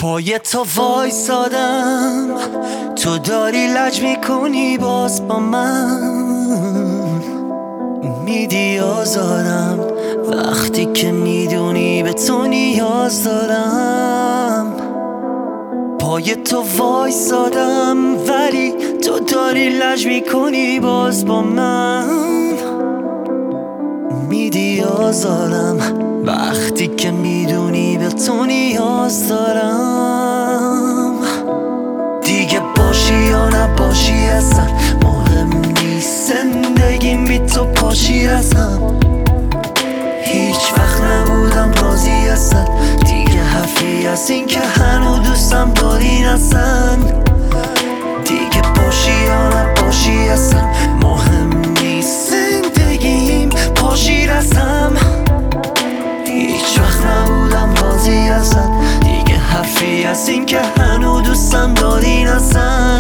پای تو وایسادم، تو داری لج میکنی باز با من، میدی آزارم وقتی که میدونی به تو نیاز دارم. پای تو وایسادم ولی تو داری لج میکنی باز با من، میدی آزارم وقتی که میدونی به تو نیاز دارم. دیگه باشی یا نباشی اصلا مهم نیست، زندگیم بی تو پاشی اصلا. هیچ وقت نبودم راضی اصلا، دیگه حرفی از این که هنو دوستم داری اصلا. دیگه باشی یا نباشی اصلا مهم نیست، زندگیم پاشی رسم. هیچ وقت نبودم راضی اصلا، دیگه حرفی از این که هنو دوستم داری اصلا.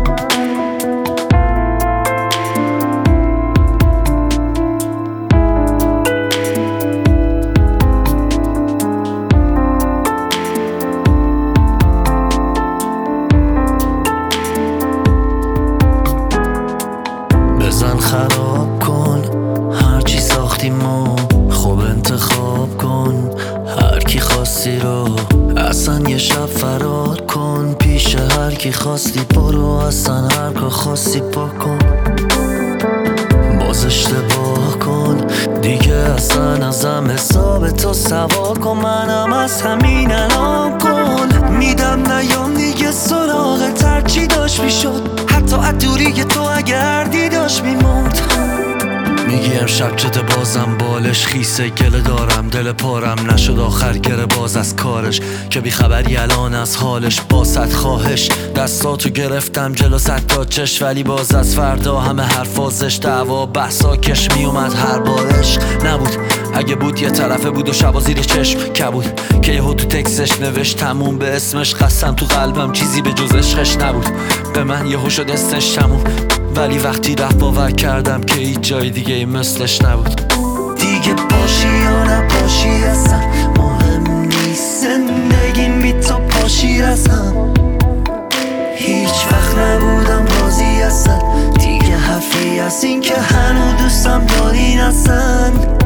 بزن خراب کن هرچی ساختیم و خوب انتخاب کن هر کی خواستی رو، اصلا یه شب فرار کن پیش هر کی خواستی برو، اصلا هر کار خواستی بکن. باز اشتباه کن دیگه اصلا ازم حساب تو سوا کن، منم از همین الان کن میدم نیام دیگه سراغ ترچی داشت میشد، حتی ادوری که تو اگر دیداش میموند. میگی امشب چته بازم بالش خیسه گله دارم، دل پارم نشد آخر گره باز از کارش، که بی خبری الان از حالش. با صد خواهش دستاتو گرفتم جلو صد تا چش، ولی باز از فردا همه حرفازش دعوا بحثا کش میومد هر بارش. نبود اگه بود یه طرفه بود و شبا زیر چشم کبود، که یهو تو تکسش نوشت تموم به اسمش، قسم تو قلبم چیزی به جز عشقش نبود. به من یهو شد استش تموم، ولی وقتی رفت باور کردم که هیچ جای دیگه ای مثلش نبود. دیگه باشی یا نباشی اصلا مهم نیست، زندگیم بی تو پاشی رسم. هیچ وقت نبودم راضی اصلا، دیگه حرفی از این که هنو دوستم داری اصلا.